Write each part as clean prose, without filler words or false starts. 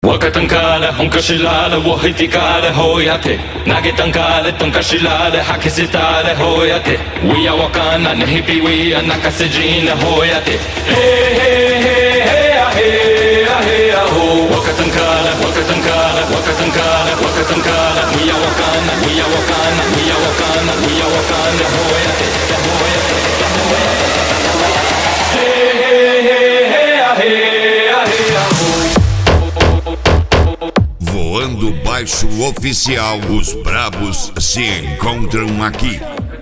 Waka tankale, honka shilale, wahitikale, hoyate. Nage tankale, tonka shilale, hakisitale, hoyate. We are wakana, nehipi we are nakasejina, hoyate. Hey, hey, hey, hey, hey, hey, ho. Waka tankale, waka tankale, waka tankale, waka tankale. We are wakana, we are wakana, we are wakana, we are wakana, hoyate, hoyate, hoyate. Hey, hey, hey, hey, hey, hey, ho. Voando Baixo Oficial, os brabos se encontram aqui.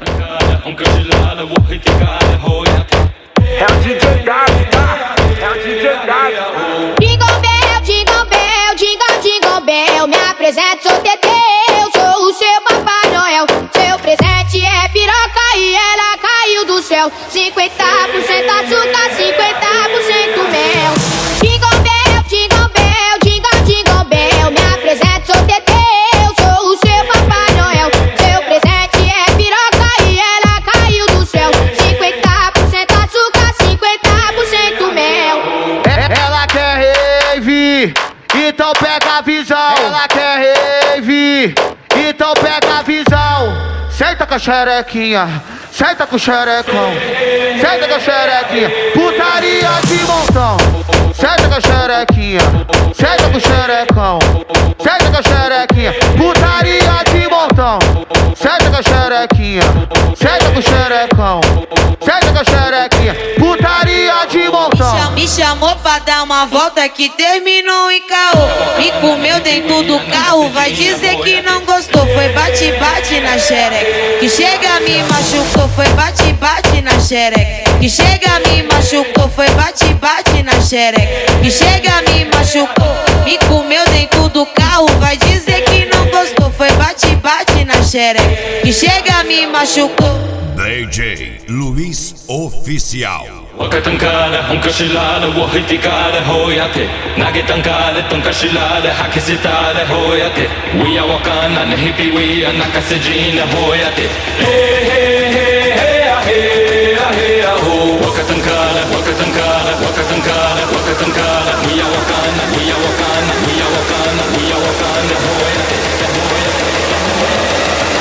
É o DJ Davi, tá? É o DJ Davi. Jingle bell, jingle bell, jingle, jingle bell. Me apresento, sou Teteu, sou o seu Papai Noel. Seu presente é piroca e ela caiu do céu. 50% açúcar, 50% mel. Jingle bell, jingle bell, jingle, jingle bell. Me apresento, sou Teteu, sou o seu Papai Noel. Seu presente é piroca e ela caiu do céu. 50% açúcar, 50% mel. Ela quer rave, então pega a visão. Ela quer rave, então pega a visão. Senta com a xerequinha, senta com o xerecão. Senta com a xerequinha, putaria de montão. Senta com a xerequinha, senta com o xerecão. Senta com a xerequinha, putaria de montão. Senta com a xerequinha, senta com o xerecão. Senta com a xerequinha, putaria de montão. Me chamou pra dar uma volta que terminou em caô. Me comeu dentro do carro, vai dizer que não gostou. Foi bate-bate na xereca, que chega me machucou. Foi bate-bate na xereca, que chega me machucou. Foi bate-bate na xereca, que chega me machucou. Me comeu dentro do carro, vai dizer que não gostou. Foi bate-bate na xereca, que chega me machucou. DJ Luiz Oficial. Waka tankale, honka shilale, wahitikale, hoyate. Nage tankale, tonka shilale, hakisitale, hoyate. We are wakana, nehipi we are nakasejina, hoyate. Hey, hey, hey, hey, hey, hey, ho. Waka tankale, waka tankale, waka tankale, waka tankale. We are wakana, we are wakana, we are wakana, we are wakana, hoyate, hoyate, hoyate.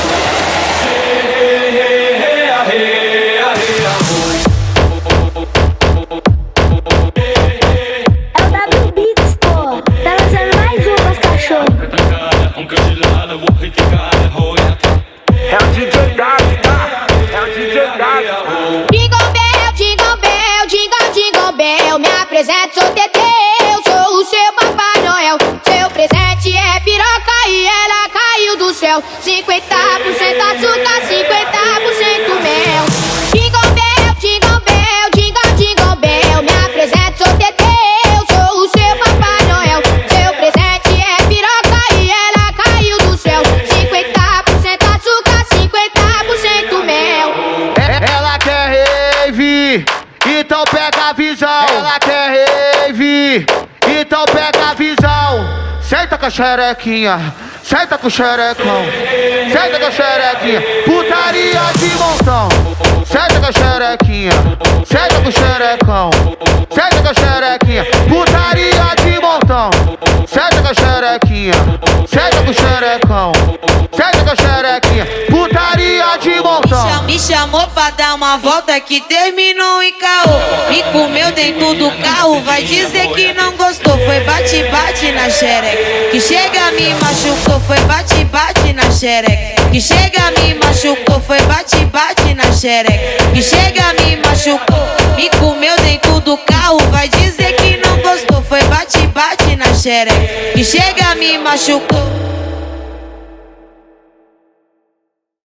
Hey, hey, hey, hey, hey, hey, ho. É o W Beats, pô. Tá lançando mais uma, os cachorros. É o DJ Davi, tá? É o DJ Davi. Jingle bell, jingle bell, jingle, jingle bell. Me apresento, sou Teteu, sou o seu Papai Noel. Seu presente é piroca e ela caiu do céu. 50% açúcar, 50% mel. Jingle bell, jingle bell, jingle, jingle bell. Me apresento, sou Teteu, sou o seu Papai Noel. Seu presente é piroca e ela caiu do céu. 50% açúcar, 50% mel. Ela quer rave, então pega a visão. Ela quer rave, então pega a visão. Senta com a xerequinha, senta com o xerecão. Senta com a xerequinha, putaria de montão. Senta com a xerequinha, senta com o xerecão. Senta com a xerequinha, putaria de montão. Senta com a xerequinha, senta com o xerecão. Senta com a xerequinha, putaria de montão. Me chamou pra dar uma volta que terminou em caô. Me comeu dentro do carro, vai dizer que não gostou. Foi bate-bate na xereca, que chega me machucou. Foi bate-bate na xereca, que chega me machucou. Foi bate-bate na xereca, que chega me machucou. Me comeu dentro do carro, vai dizer que não gostou. Foi bate-bate na xereca, que chega me machucou.